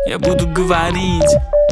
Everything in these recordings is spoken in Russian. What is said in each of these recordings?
я буду говорить.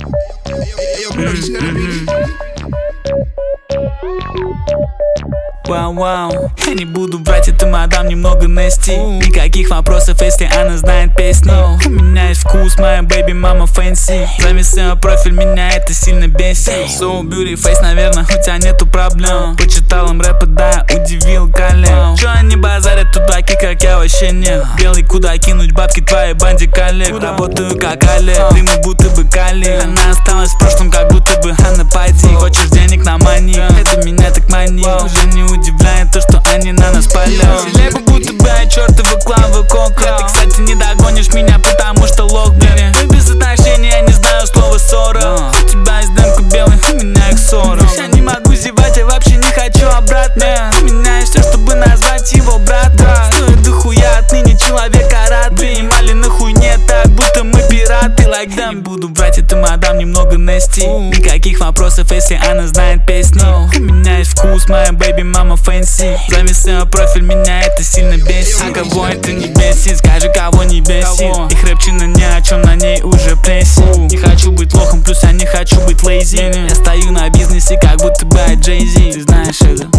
Вау, я не буду брать эту мадам немного Нести. Никаких вопросов, если она знает песни. У меня есть вкус, моя бэйби мама фэнси. Зависла профиль, меня это сильно бесит. So beauty face, наверное, у тебя нету проблем. Почитал им рэпа, да, удивил коллег. Чё они базарят, тудаки, как я вообще нет. Белый куда кинуть бабки твоей банде коллег. Работаю как Олег, дымы будто бы калий. Она осталась в прошлом, как будто бы Анна Пайди. Хочешь денег на мани, это меня так манит. Уже не удивляет то, что они на нас палят. Селеба будто бы я чертова Клава Кока. Ты, кстати, не догонишь меня, потому что лог, блин. Мы без отношений, я не знаю слова ссора. У тебя есть демка белый, у меня их 40. Я не могу зевать, я вообще не хочу обратно. У меня есть все, чтобы назвать его брата. Стоит дохуя, отныне человека рад. Принимали нахуй нет, так будто мы пираты, like them. Не буду брать эту мадам немного Нести. Никаких вопросов, если она знает песни. У меня есть вкус, моя бэйби мама фэнси. Зависла профиль, меня это сильно бесит. А кого это не бесит, скажи, кого не бесит. Их рэпчина ни о чем, на ней уже прессинг. Не хочу быть лохом, плюс я не хочу быть лейзи. Я стою на бизнесе, как будто бы Джей Зи. Ты знаешь это?